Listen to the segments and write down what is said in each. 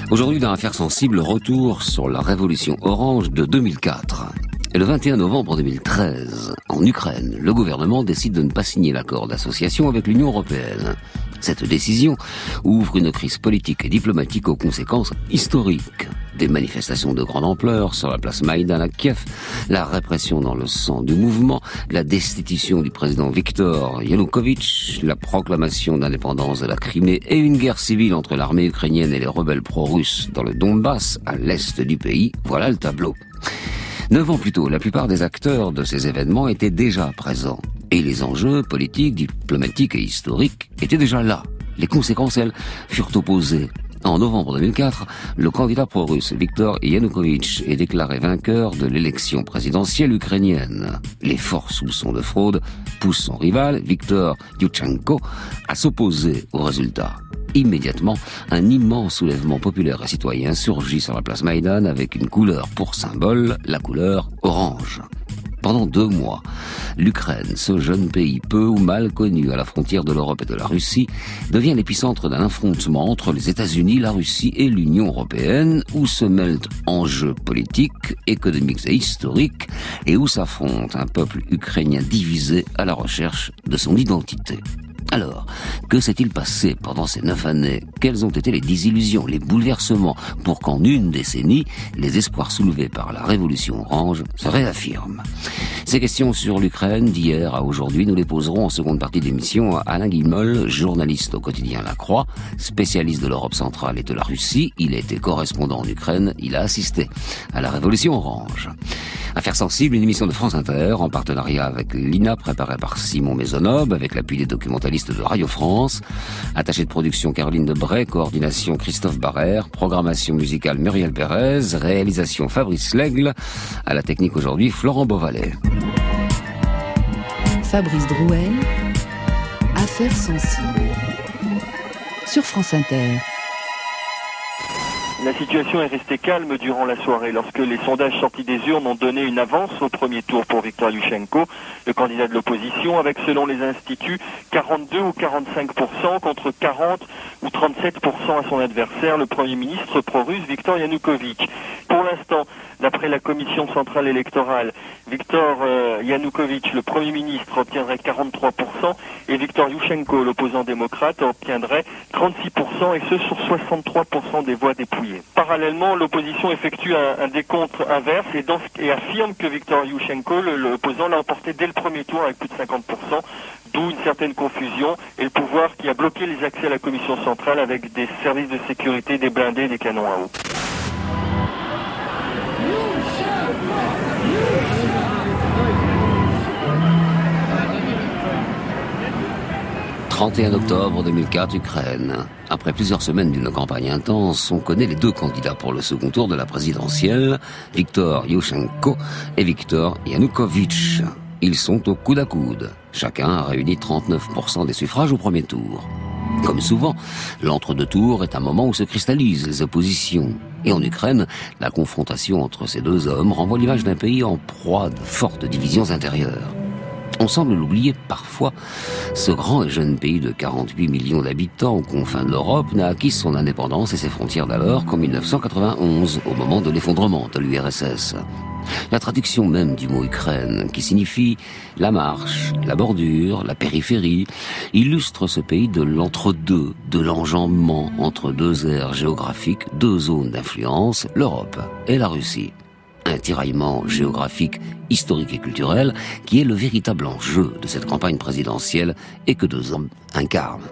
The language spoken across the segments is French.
Aujourd'hui, dans Affaires sensibles, retour sur la révolution orange de 2004. Et le 21 novembre 2013, en Ukraine, le gouvernement décide de ne pas signer l'accord d'association avec l'Union européenne. Cette décision ouvre une crise politique et diplomatique aux conséquences historiques. Des manifestations de grande ampleur sur la place Maïdan à Kiev, la répression dans le sang du mouvement, la destitution du président Viktor Yanukovych, la proclamation d'indépendance de la Crimée et une guerre civile entre l'armée ukrainienne et les rebelles pro-russes dans le Donbass, à l'est du pays. Voilà le tableau. 9 ans plus tôt, la plupart des acteurs de ces événements étaient déjà présents. Et les enjeux politiques, diplomatiques et historiques étaient déjà là. Les conséquences, elles, furent opposées. En novembre 2004, le candidat pro-russe Viktor Yanukovych est déclaré vainqueur de l'élection présidentielle ukrainienne. Les forts soupçons de fraude poussent son rival, Viktor Yushchenko, à s'opposer au résultat. Immédiatement, un immense soulèvement populaire et citoyen surgit sur la place Maïdan avec une couleur pour symbole, la couleur orange. Pendant 2 mois, l'Ukraine, ce jeune pays peu ou mal connu à la frontière de l'Europe et de la Russie, devient l'épicentre d'un affrontement entre les États-Unis, la Russie et l'Union européenne, où se mêlent enjeux politiques, économiques et historiques, et où s'affronte un peuple ukrainien divisé à la recherche de son identité. Alors, que s'est-il passé pendant ces 9 années? Quelles ont été les désillusions, les bouleversements, pour qu'en une décennie, les espoirs soulevés par la révolution orange se réaffirment? Ces questions sur l'Ukraine, d'hier à aujourd'hui, nous les poserons en seconde partie d'émission à Alain Guillemol, journaliste au quotidien La Croix, spécialiste de l'Europe centrale et de la Russie. Il a été correspondant en Ukraine, il a assisté à la révolution orange. Affaires sensibles, une émission de France Inter, en partenariat avec l'INA, préparée par Simon Maisonneuve, avec l'appui des documentalistes de Radio France. Attaché de production Caroline Debray, coordination Christophe Barrère, programmation musicale Muriel Pérez, réalisation Fabrice Lègle, à la technique aujourd'hui Florent Beauvalet. Fabrice Drouel, Affaires sensibles, sur France Inter. La situation est restée calme durant la soirée lorsque les sondages sortis des urnes ont donné une avance au premier tour pour Viktor Yushchenko, le candidat de l'opposition, avec, selon les instituts, 42 ou 45% contre 40 ou 37% à son adversaire, le Premier ministre pro-russe Viktor Yanukovych. Pour l'instant, d'après la Commission centrale électorale, Viktor Yanukovych, le Premier ministre, obtiendrait 43% et Viktor Yushchenko, l'opposant démocrate, obtiendrait 36% et ce sur 63% des voix dépouillées. Parallèlement, l'opposition effectue un décompte inverse et affirme que Viktor Yushchenko, l'opposant, l'a emporté dès le premier tour avec plus de 50%, d'où une certaine confusion et le pouvoir qui a bloqué les accès à la Commission centrale avec des services de sécurité, des blindés et des canons à eau. 31 octobre 2004, Ukraine. Après plusieurs semaines d'une campagne intense, on connaît les 2 candidats pour le second tour de la présidentielle, Viktor Yushchenko et Viktor Yanukovych. Ils sont au coude à coude. Chacun a réuni 39% des suffrages au premier tour. Comme souvent, l'entre-deux tours est un moment où se cristallisent les oppositions. Et en Ukraine, la confrontation entre ces 2 hommes renvoie l'image d'un pays en proie de fortes divisions intérieures. On semble l'oublier parfois, ce grand et jeune pays de 48 millions d'habitants aux confins de l'Europe n'a acquis son indépendance et ses frontières d'alors qu'en 1991, au moment de l'effondrement de l'URSS. La traduction même du mot Ukraine, qui signifie la marche, la bordure, la périphérie, illustre ce pays de l'entre-deux, de l'enjambement entre 2 aires géographiques, 2 zones d'influence, l'Europe et la Russie. Un tiraillement géographique, historique et culturel qui est le véritable enjeu de cette campagne présidentielle et que 2 hommes incarnent.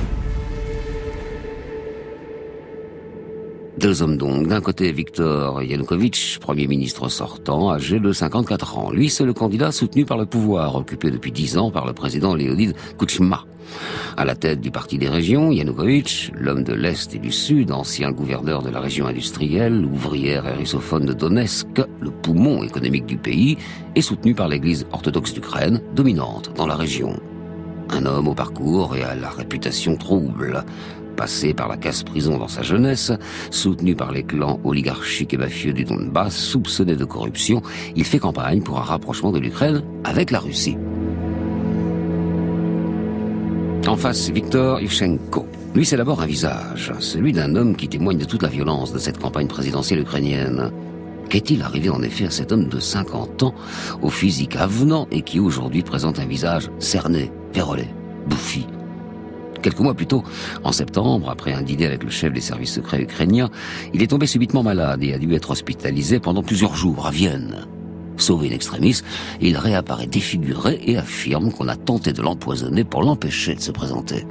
2 hommes donc. D'un côté, Viktor Yanukovych, Premier ministre sortant, âgé de 54 ans. Lui, c'est le candidat soutenu par le pouvoir, occupé depuis 10 ans par le président Leonid Kuchma. À la tête du Parti des régions, Yanukovych, l'homme de l'Est et du Sud, ancien gouverneur de la région industrielle, ouvrière et russophone de Donetsk, le poumon économique du pays, est soutenu par l'Église orthodoxe d'Ukraine, dominante dans la région. Un homme au parcours et à la réputation trouble. Passé par la casse-prison dans sa jeunesse, soutenu par les clans oligarchiques et mafieux du Donbass, soupçonné de corruption, il fait campagne pour un rapprochement de l'Ukraine avec la Russie. En face, Viktor Yushchenko, Lui, c'est d'abord un visage, celui d'un homme qui témoigne de toute la violence de cette campagne présidentielle ukrainienne. Qu'est-il arrivé en effet à cet homme de 50 ans, au physique avenant et qui aujourd'hui présente un visage cerné, vérolé, bouffi? Quelques mois plus tôt, en septembre, après un dîner avec le chef des services secrets ukrainiens, il est tombé subitement malade et a dû être hospitalisé pendant plusieurs jours à Vienne. Sauvé in extremis, il réapparaît défiguré et affirme qu'on a tenté de l'empoisonner pour l'empêcher de se présenter.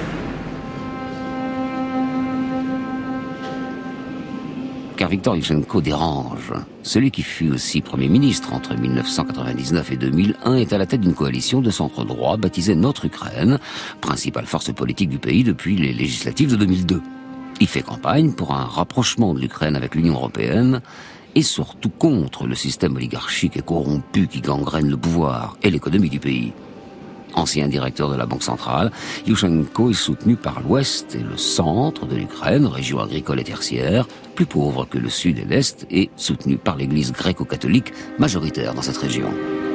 Car Viktor Yushchenko dérange. Celui qui fut aussi Premier ministre entre 1999 et 2001 est à la tête d'une coalition de centre-droit baptisée Notre Ukraine, principale force politique du pays depuis les législatives de 2002. Il fait campagne pour un rapprochement de l'Ukraine avec l'Union européenne et surtout contre le système oligarchique et corrompu qui gangrène le pouvoir et l'économie du pays. Ancien directeur de la Banque centrale, Yushchenko est soutenu par l'ouest et le centre de l'Ukraine, région agricole et tertiaire, plus pauvre que le sud et l'est, et soutenu par l'église gréco-catholique majoritaire dans cette région.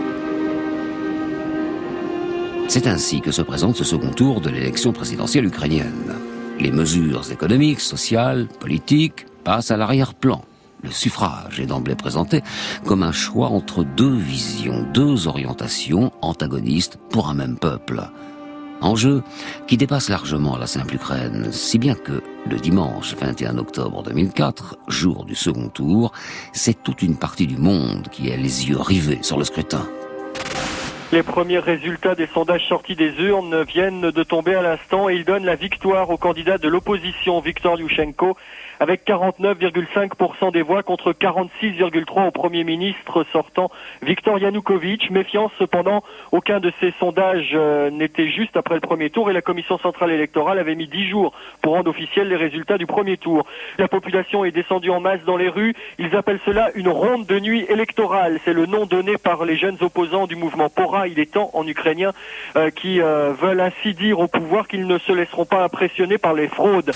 C'est ainsi que se présente ce second tour de l'élection présidentielle ukrainienne. Les mesures économiques, sociales, politiques passent à l'arrière-plan. Le suffrage est d'emblée présenté comme un choix entre deux visions, deux orientations antagonistes pour un même peuple. Enjeu qui dépasse largement la simple Ukraine, si bien que le dimanche 21 octobre 2004, jour du second tour, c'est toute une partie du monde qui a les yeux rivés sur le scrutin. Les premiers résultats des sondages sortis des urnes viennent de tomber à l'instant et ils donnent la victoire au candidat de l'opposition, Viktor Yushchenko, avec 49,5% des voix contre 46,3% au Premier ministre sortant, Viktor Yanukovych. Méfiance cependant, aucun de ces sondages n'était juste après le premier tour et la Commission centrale électorale avait mis 10 jours pour rendre officiels les résultats du premier tour. La population est descendue en masse dans les rues. Ils appellent cela une ronde de nuit électorale. C'est le nom donné par les jeunes opposants du mouvement Pora, il est temps en ukrainien, qui veulent ainsi dire au pouvoir qu'ils ne se laisseront pas impressionner par les fraudes.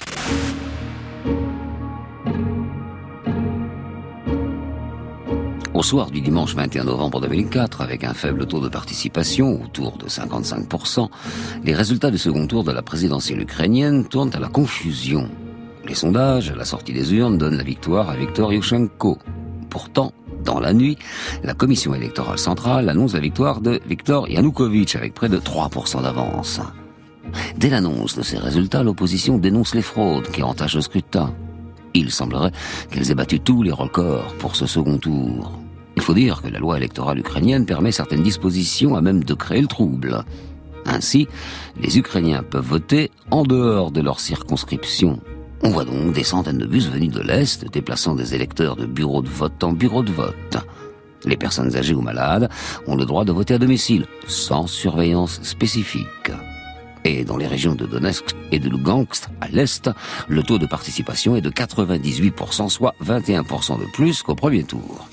Au soir du dimanche 21 novembre 2004, avec un faible taux de participation, autour de 55%, les résultats du second tour de la présidentielle ukrainienne tournent à la confusion. Les sondages, à la sortie des urnes, donnent la victoire à Viktor Yushchenko. Pourtant, dans la nuit, la commission électorale centrale annonce la victoire de Viktor Yanukovych avec près de 3% d'avance. Dès l'annonce de ces résultats, l'opposition dénonce les fraudes qui entachent le scrutin. Il semblerait qu'elles aient battu tous les records pour ce second tour. Il faut dire que la loi électorale ukrainienne permet certaines dispositions à même de créer le trouble. Ainsi, les Ukrainiens peuvent voter en dehors de leur circonscription. On voit donc des centaines de bus venus de l'Est déplaçant des électeurs de bureau de vote en bureau de vote. Les personnes âgées ou malades ont le droit de voter à domicile, sans surveillance spécifique. Et dans les régions de Donetsk et de Lugansk, à l'Est, le taux de participation est de 98%, soit 21% de plus qu'au premier tour.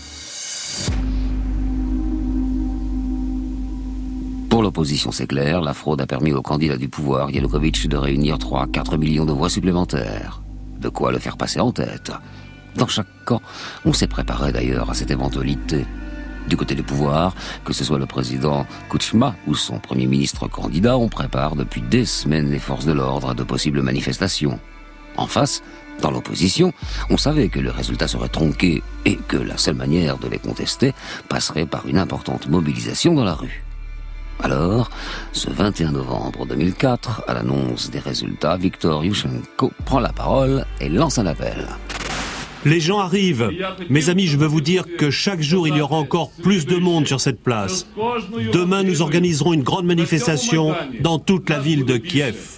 Pour l'opposition, c'est clair, la fraude a permis au candidat du pouvoir, Yanukovych, de réunir 3-4 millions de voix supplémentaires. De quoi le faire passer en tête. Dans chaque camp, on s'est préparé d'ailleurs à cette éventualité. Du côté du pouvoir, que ce soit le président Kuchma ou son premier ministre candidat, on prépare depuis des semaines les forces de l'ordre à de possibles manifestations. En face, dans l'opposition, on savait que le résultat serait tronqué et que la seule manière de les contester passerait par une importante mobilisation dans la rue. Alors, ce 21 novembre 2004, à l'annonce des résultats, Viktor Yushchenko prend la parole et lance un appel. Les gens arrivent. Mes amis, je veux vous dire que chaque jour, il y aura encore plus de monde sur cette place. Demain, nous organiserons une grande manifestation dans toute la ville de Kiev.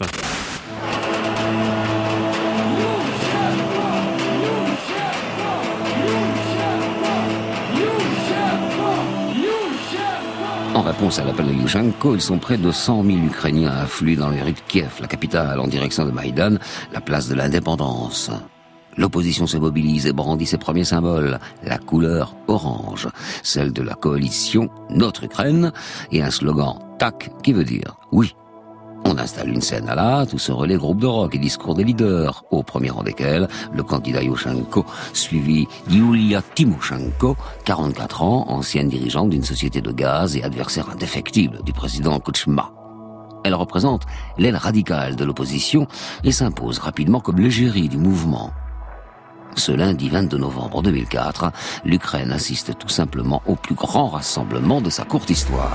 En réponse à l'appel de Yushchenko, ils sont près de 100 000 Ukrainiens afflués dans les rues de Kiev, la capitale, en direction de Maïdan, la place de l'indépendance. L'opposition se mobilise et brandit ses premiers symboles, la couleur orange, celle de la coalition Notre Ukraine, et un slogan TAC qui veut dire oui. On installe une scène à la hâte où se relaient groupes de rock et discours des leaders, au premier rang desquels le candidat Yushchenko, suivi Yulia Tymoshenko, 44 ans, ancienne dirigeante d'une société de gaz et adversaire indéfectible du président Kuchma. Elle représente l'aile radicale de l'opposition et s'impose rapidement comme l'égérie du mouvement. Ce lundi 22 novembre 2004, l'Ukraine assiste tout simplement au plus grand rassemblement de sa courte histoire.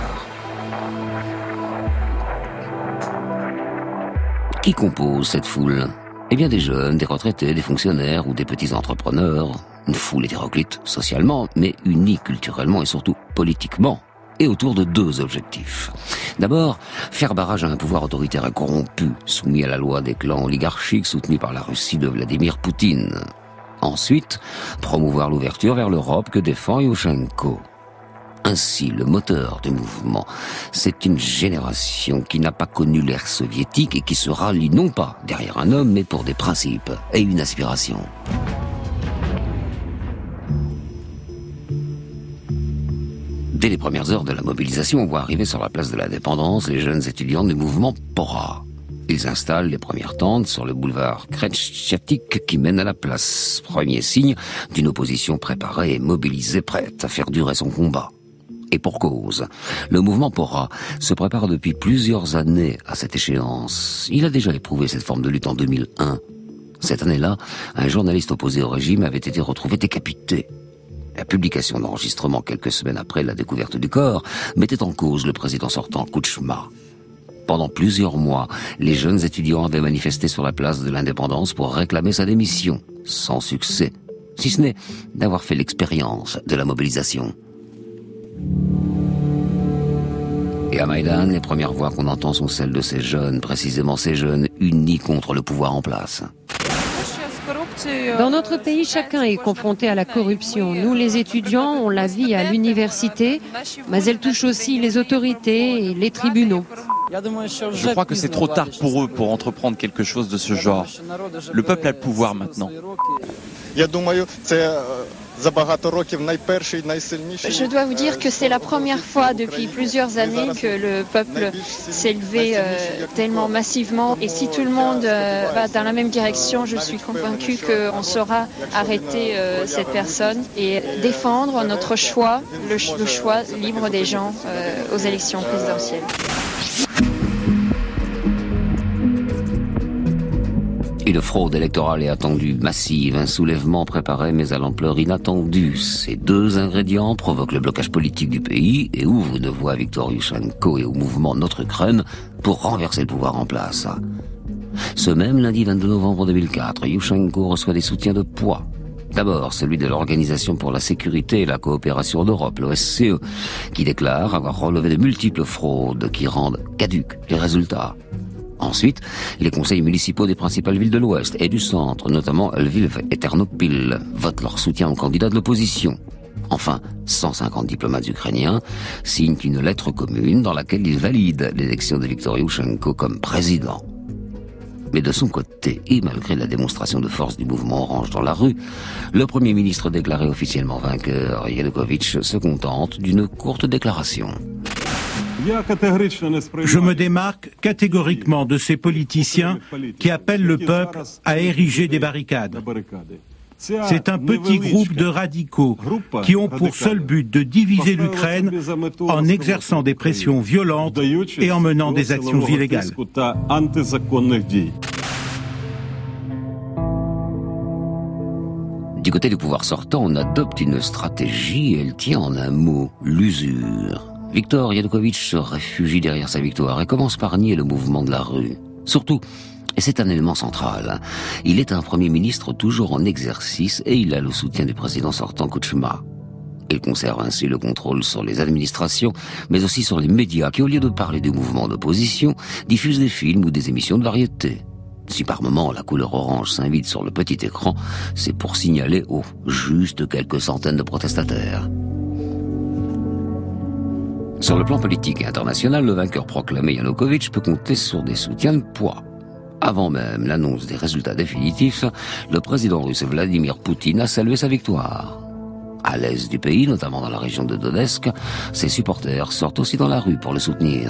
Qui compose cette foule ? Eh bien des jeunes, des retraités, des fonctionnaires ou des petits entrepreneurs. Une foule hétéroclite socialement, mais unie culturellement et surtout politiquement, et autour de deux objectifs. D'abord, faire barrage à un pouvoir autoritaire et corrompu, soumis à la loi des clans oligarchiques soutenus par la Russie de Vladimir Poutine. Ensuite, promouvoir l'ouverture vers l'Europe que défend Yushchenko. Ainsi, le moteur du mouvement, c'est une génération qui n'a pas connu l'ère soviétique et qui se rallie non pas derrière un homme, mais pour des principes et une aspiration. Dès les premières heures de la mobilisation, on voit arriver sur la place de l'Indépendance les jeunes étudiants du mouvement PORA. Ils installent les premières tentes sur le boulevard Kretchatik qui mène à la place. Premier signe d'une opposition préparée et mobilisée, prête à faire durer son combat. Et pour cause, le mouvement PORA se prépare depuis plusieurs années à cette échéance. Il a déjà éprouvé cette forme de lutte en 2001. Cette année-là, un journaliste opposé au régime avait été retrouvé décapité. La publication d'enregistrement quelques semaines après la découverte du corps mettait en cause le président sortant Kouchma. Pendant plusieurs mois, les jeunes étudiants avaient manifesté sur la place de l'Indépendance pour réclamer sa démission, sans succès, si ce n'est d'avoir fait l'expérience de la mobilisation. Et à Maïdan, les premières voix qu'on entend sont celles de ces jeunes, précisément ces jeunes unis contre le pouvoir en place. Dans notre pays, chacun est confronté à la corruption. Nous, les étudiants, on la vit à l'université, mais elle touche aussi les autorités et les tribunaux. Je crois que c'est trop tard pour eux pour entreprendre quelque chose de ce genre. Le peuple a le pouvoir maintenant. Je dois vous dire que c'est la première fois depuis plusieurs années que le peuple s'est levé tellement massivement. Et si tout le monde va dans la même direction, je suis convaincue qu'on saura arrêter cette personne et défendre notre choix, le choix libre des gens aux élections présidentielles. Une fraude électorale est attendue, massive, un soulèvement préparé mais à l'ampleur inattendue. Ces deux ingrédients provoquent le blocage politique du pays et ouvrent une voie à Viktor Yushchenko et au mouvement Notre Ukraine pour renverser le pouvoir en place. Ce même lundi 22 novembre 2004, Yushchenko reçoit des soutiens de poids. D'abord, celui de l'Organisation pour la sécurité et la coopération d'Europe, l'OSCE, qui déclare avoir relevé de multiples fraudes qui rendent caducs les résultats. Ensuite, les conseils municipaux des principales villes de l'Ouest et du centre, notamment Lviv et Ternopil, votent leur soutien aux candidats de l'opposition. Enfin, 150 diplomates ukrainiens signent une lettre commune dans laquelle ils valident l'élection de Viktor Yushchenko comme président. Mais de son côté, et malgré la démonstration de force du mouvement orange dans la rue, le Premier ministre déclaré officiellement vainqueur, Yanukovych, se contente d'une courte déclaration. Je me démarque catégoriquement de ces politiciens qui appellent le peuple à ériger des barricades. C'est un petit groupe de radicaux qui ont pour seul but de diviser l'Ukraine en exerçant des pressions violentes et en menant des actions illégales. Du côté du pouvoir sortant, on adopte une stratégie et elle tient en un mot, l'usure. Viktor Yanukovych se réfugie derrière sa victoire et commence par nier le mouvement de la rue. Surtout, et c'est un élément central, il est un Premier ministre toujours en exercice et il a le soutien du président sortant Kouchma. Il conserve ainsi le contrôle sur les administrations, mais aussi sur les médias qui, au lieu de parler du mouvement d'opposition, diffusent des films ou des émissions de variété. Si par moment la couleur orange s'invite sur le petit écran, c'est pour signaler juste quelques centaines de protestataires. Sur le plan politique et international, le vainqueur proclamé Yanukovych peut compter sur des soutiens de poids. Avant même l'annonce des résultats définitifs, le président russe Vladimir Poutine a salué sa victoire. À l'est du pays, notamment dans la région de Donetsk, ses supporters sortent aussi dans la rue pour le soutenir.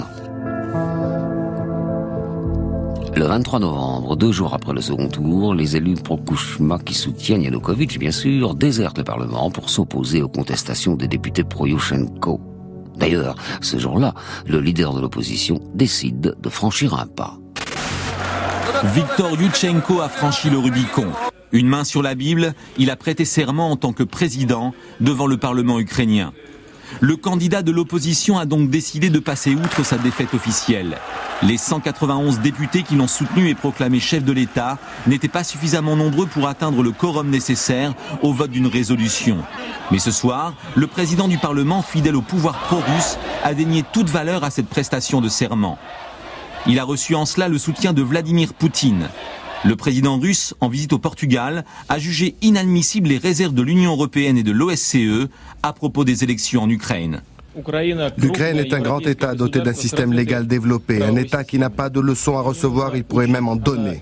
Le 23 novembre, 2 jours après le second tour, les élus pro-Kouchma qui soutiennent Yanukovych, bien sûr, désertent le Parlement pour s'opposer aux contestations des députés pro-Yushchenko. D'ailleurs, ce jour-là, le leader de l'opposition décide de franchir un pas. Viktor Yushchenko a franchi le Rubicon. Une main sur la Bible, il a prêté serment en tant que président devant le Parlement ukrainien. Le candidat de l'opposition a donc décidé de passer outre sa défaite officielle. Les 191 députés qui l'ont soutenu et proclamé chef de l'État n'étaient pas suffisamment nombreux pour atteindre le quorum nécessaire au vote d'une résolution. Mais ce soir, le président du Parlement, fidèle au pouvoir pro-russe, a dénié toute valeur à cette prestation de serment. Il a reçu en cela le soutien de Vladimir Poutine. Le président russe, en visite au Portugal, a jugé inadmissibles les réserves de l'Union européenne et de l'OSCE à propos des élections en Ukraine. L'Ukraine est un grand État doté d'un système légal développé, un État qui n'a pas de leçons à recevoir, il pourrait même en donner.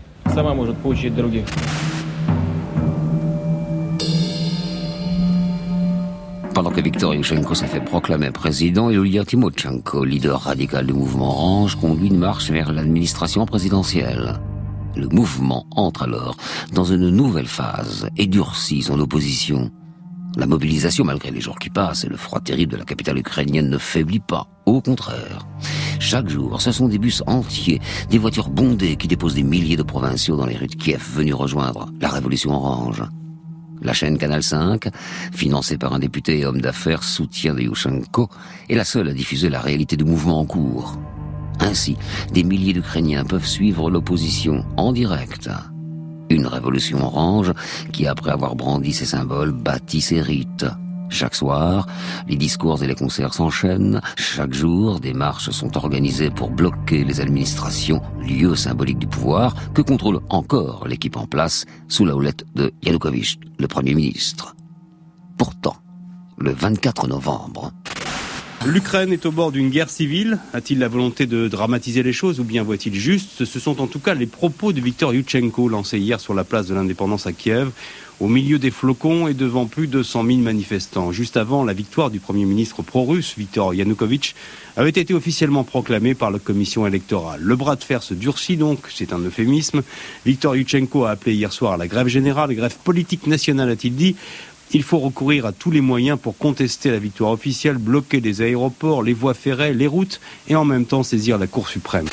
Pendant que Viktor Yushchenko s'est fait proclamer président, Yulia Tymoshenko, leader radical du mouvement Orange, conduit une marche vers l'administration présidentielle. Le mouvement entre alors dans une nouvelle phase et durcit son opposition. La mobilisation, malgré les jours qui passent et le froid terrible de la capitale ukrainienne, ne faiblit pas. Au contraire. Chaque jour, ce sont des bus entiers, des voitures bondées qui déposent des milliers de provinciaux dans les rues de Kiev venus rejoindre la révolution orange. La chaîne Canal 5, financée par un député et homme d'affaires soutien de Yushchenko, est la seule à diffuser la réalité du mouvement en cours. Ainsi, des milliers d'Ukrainiens peuvent suivre l'opposition en direct. Une révolution orange qui, après avoir brandi ses symboles, bâtit ses rites. Chaque soir, les discours et les concerts s'enchaînent. Chaque jour, des marches sont organisées pour bloquer les administrations, lieux symboliques du pouvoir, que contrôle encore l'équipe en place sous la houlette de Yanukovych, le Premier ministre. Pourtant, le 24 novembre... L'Ukraine est au bord d'une guerre civile. A-t-il la volonté de dramatiser les choses ou bien voit-il juste? Ce sont en tout cas les propos de Viktor Yushchenko lancés hier sur la place de l'Indépendance à Kiev, au milieu des flocons et devant plus de 100 000 manifestants. Juste avant, la victoire du Premier ministre pro-russe, Viktor Yanukovych, avait été officiellement proclamée par la commission électorale. Le bras de fer se durcit donc, c'est un euphémisme. Viktor Yushchenko a appelé hier soir à la grève générale, grève politique nationale a-t-il dit. Il faut recourir à tous les moyens pour contester la victoire officielle, bloquer les aéroports, les voies ferrées, les routes et en même temps saisir la Cour suprême.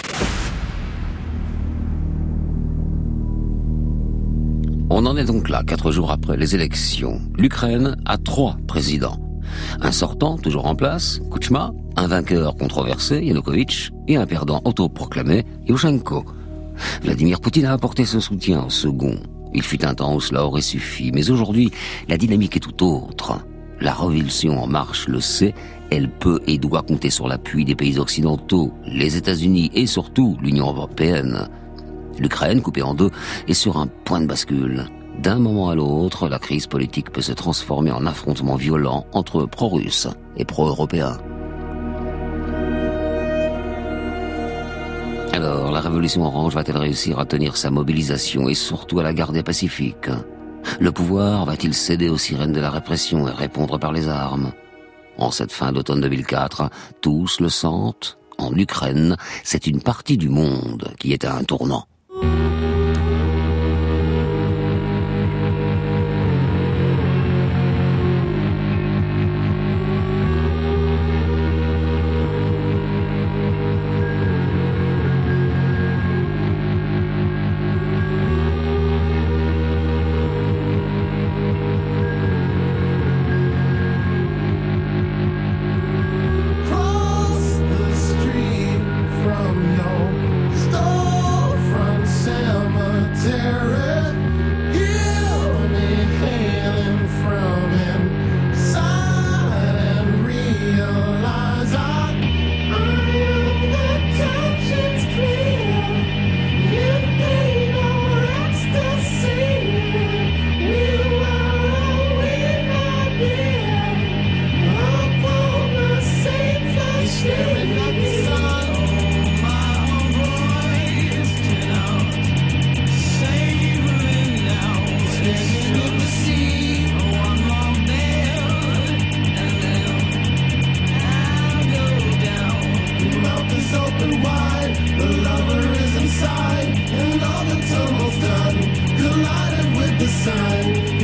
On en est donc là, 4 jours après les élections. L'Ukraine a 3 présidents. Un sortant, toujours en place, Kuchma, un vainqueur controversé, Yanukovych, et un perdant autoproclamé, Yushchenko. Vladimir Poutine a apporté ce soutien au second. Il fut un temps où cela aurait suffi, mais aujourd'hui, la dynamique est tout autre. La révolution en marche le sait, elle peut et doit compter sur l'appui des pays occidentaux, les États-Unis et surtout l'Union européenne. L'Ukraine, coupée en deux, est sur un point de bascule. D'un moment à l'autre, la crise politique peut se transformer en affrontement violent entre pro-russes et pro-européens. Alors, la révolution orange va-t-elle réussir à tenir sa mobilisation et surtout à la garder pacifique? Le pouvoir va-t-il céder aux sirènes de la répression et répondre par les armes? En cette fin d'automne 2004, tous le sentent. En Ukraine, c'est une partie du monde qui est à un tournant.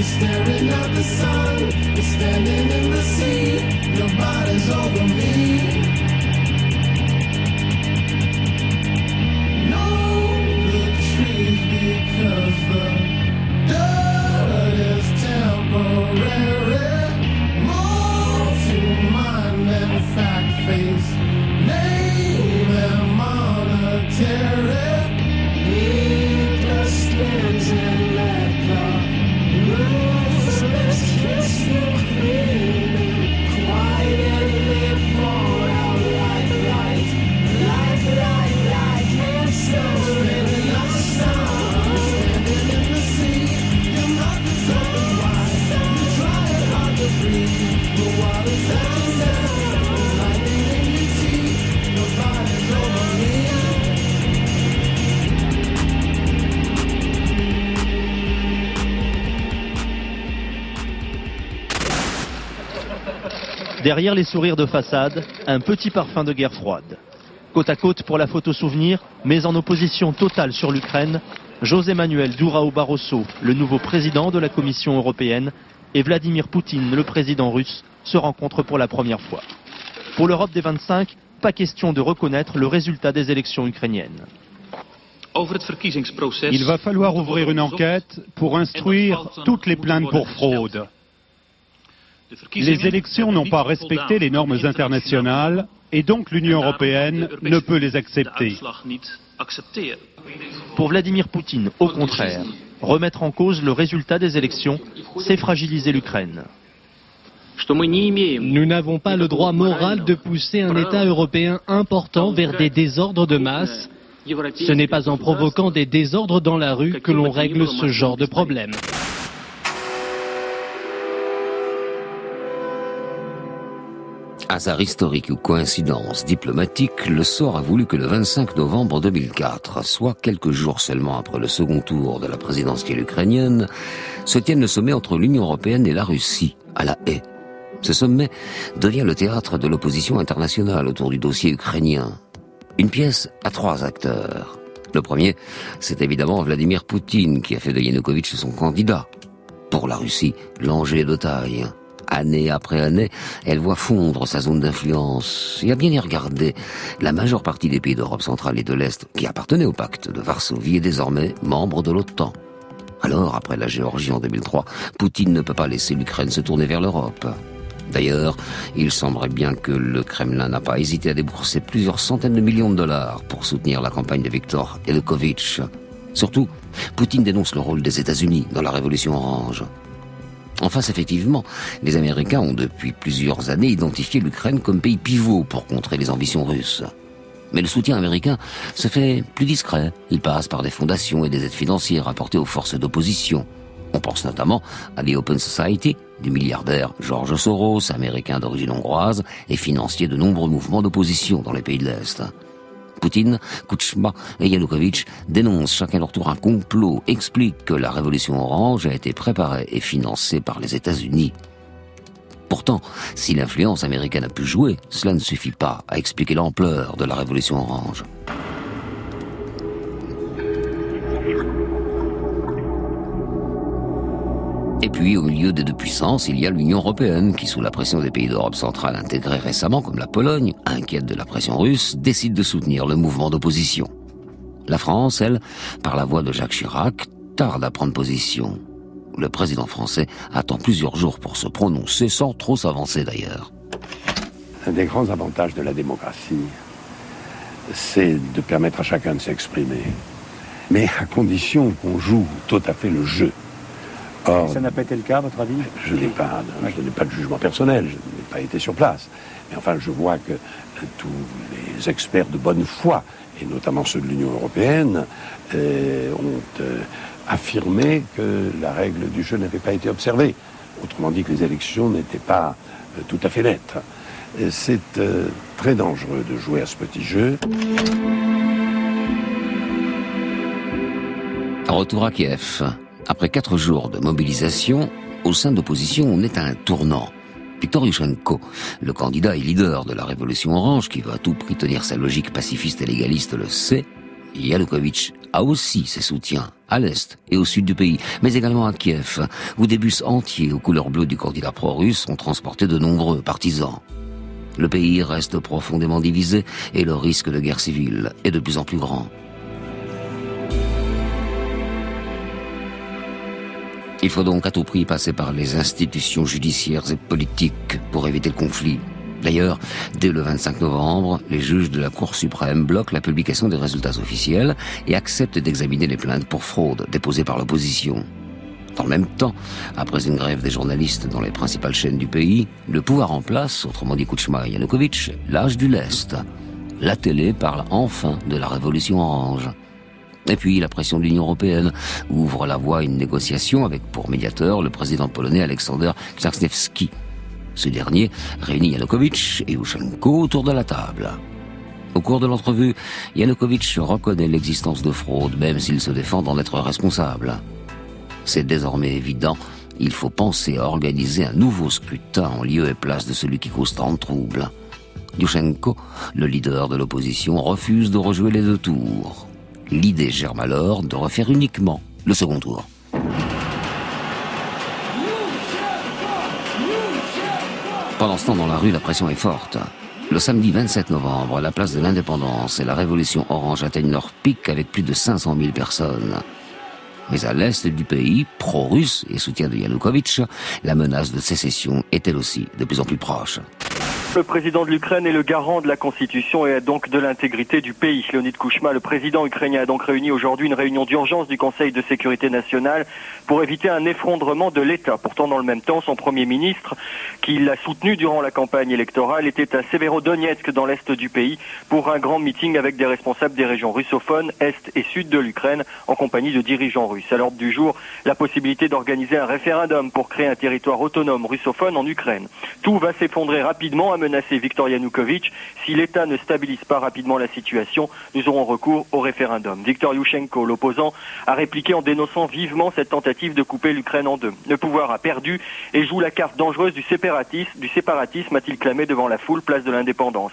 Staring at the sun, you're standing in the sea, your body's over me. Derrière les sourires de façade, un petit parfum de guerre froide. Côte à côte pour la photo souvenir, mais en opposition totale sur l'Ukraine, José Manuel Durão Barroso, le nouveau président de la Commission européenne, et Vladimir Poutine, le président russe, se rencontrent pour la première fois. Pour l'Europe des 25, pas question de reconnaître le résultat des élections ukrainiennes. Il va falloir ouvrir une enquête pour instruire toutes les plaintes pour fraude. Les élections n'ont pas respecté les normes internationales et donc l'Union européenne ne peut les accepter. Pour Vladimir Poutine, au contraire, remettre en cause le résultat des élections, c'est fragiliser l'Ukraine. Nous n'avons pas le droit moral de pousser un État européen important vers des désordres de masse. Ce n'est pas en provoquant des désordres dans la rue que l'on règle ce genre de problème. Hasard historique ou coïncidence diplomatique, le sort a voulu que le 25 novembre 2004, soit quelques jours seulement après le second tour de la présidentielle ukrainienne, se tienne le sommet entre l'Union européenne et la Russie, à La Haye. Ce sommet devient le théâtre de l'opposition internationale autour du dossier ukrainien. Une pièce à 3 acteurs. Le premier, c'est évidemment Vladimir Poutine, qui a fait de Yanukovych son candidat. Pour la Russie, l'enjeu est de taille. Année après année, elle voit fondre sa zone d'influence. Et à bien y regarder, la majeure partie des pays d'Europe centrale et de l'Est, qui appartenaient au pacte de Varsovie, est désormais membre de l'OTAN. Alors, après la Géorgie en 2003, Poutine ne peut pas laisser l'Ukraine se tourner vers l'Europe. D'ailleurs, il semblerait bien que le Kremlin n'a pas hésité à débourser plusieurs centaines de millions de dollars pour soutenir la campagne de Viktor Yanukovych. Surtout, Poutine dénonce le rôle des États-Unis dans la révolution orange. En face, effectivement, les Américains ont depuis plusieurs années identifié l'Ukraine comme pays pivot pour contrer les ambitions russes. Mais le soutien américain se fait plus discret. Il passe par des fondations et des aides financières apportées aux forces d'opposition. On pense notamment à l'Open Society, du milliardaire George Soros, américain d'origine hongroise, et financier de nombreux mouvements d'opposition dans les pays de l'Est. Poutine, Kuchma et Yanukovych dénoncent chacun à leur tour un complot, expliquent que la révolution orange a été préparée et financée par les États-Unis. Pourtant, si l'influence américaine a pu jouer, cela ne suffit pas à expliquer l'ampleur de la révolution orange. Et puis, au milieu des deux puissances, il y a l'Union européenne qui, sous la pression des pays d'Europe centrale intégrés récemment, comme la Pologne, inquiète de la pression russe, décide de soutenir le mouvement d'opposition. La France, elle, par la voix de Jacques Chirac, tarde à prendre position. Le président français attend plusieurs jours pour se prononcer, sans trop s'avancer d'ailleurs. Un des grands avantages de la démocratie, c'est de permettre à chacun de s'exprimer, mais à condition qu'on joue tout à fait le jeu. Or, ça n'a pas été le cas, à votre avis ? Je n'ai pas de jugement personnel, je n'ai pas été sur place. Mais enfin, je vois que tous les experts de bonne foi, et notamment ceux de l'Union européenne, ont affirmé que la règle du jeu n'avait pas été observée. Autrement dit, que les élections n'étaient pas tout à fait nettes. C'est très dangereux de jouer à ce petit jeu. Retour à Kiev. Après 4 jours de mobilisation, au sein de l'opposition, on est à un tournant. Viktor Yushchenko, le candidat et leader de la révolution orange, qui veut à tout prix tenir sa logique pacifiste et légaliste, le sait. Yanukovych a aussi ses soutiens, à l'est et au sud du pays, mais également à Kiev, où des bus entiers aux couleurs bleues du candidat pro-russe ont transporté de nombreux partisans. Le pays reste profondément divisé et le risque de guerre civile est de plus en plus grand. Il faut donc à tout prix passer par les institutions judiciaires et politiques pour éviter le conflit. D'ailleurs, dès le 25 novembre, les juges de la Cour suprême bloquent la publication des résultats officiels et acceptent d'examiner les plaintes pour fraude déposées par l'opposition. Dans le même temps, après une grève des journalistes dans les principales chaînes du pays, le pouvoir en place, autrement dit Kuchma et Yanukovych, lâche du lest. La télé parle enfin de la révolution orange. Et puis, la pression de l'Union européenne ouvre la voie à une négociation avec pour médiateur le président polonais Aleksander Kwaśniewski. Ce dernier réunit Yanukovych et Yushchenko autour de la table. Au cours de l'entrevue, Yanukovych reconnaît l'existence de fraude, même s'il se défend d'en être responsable. C'est désormais évident, il faut penser à organiser un nouveau scrutin en lieu et place de celui qui cause tant de troubles. Yushchenko, le leader de l'opposition, refuse de rejouer les deux tours. L'idée germe alors de refaire uniquement le second tour. Pendant ce temps, dans la rue, la pression est forte. Le samedi 27 novembre, la place de l'Indépendance et la Révolution orange atteignent leur pic avec plus de 500 000 personnes. Mais à l'est du pays, pro-russe et soutien de Yanukovych, la menace de sécession est elle aussi de plus en plus proche. Le président de l'Ukraine est le garant de la Constitution et donc de l'intégrité du pays. Leonid Kouchma, le président ukrainien, a donc réuni aujourd'hui une réunion d'urgence du Conseil de sécurité nationale pour éviter un effondrement de l'État. Pourtant, dans le même temps, son premier ministre, qui l'a soutenu durant la campagne électorale, était à Severodonetsk, dans l'est du pays, pour un grand meeting avec des responsables des régions russophones, est et sud de l'Ukraine, en compagnie de dirigeants russes. À l'ordre du jour, la possibilité d'organiser un référendum pour créer un territoire autonome russophone en Ukraine. Tout va s'effondrer rapidement, a menacé Viktor Yanukovych. Si l'État ne stabilise pas rapidement la situation, nous aurons recours au référendum. Viktor Yushchenko, l'opposant, a répliqué en dénonçant vivement cette tentative de couper l'Ukraine en deux. Le pouvoir a perdu et joue la carte dangereuse du séparatisme, a-t-il clamé devant la foule, place de l'Indépendance.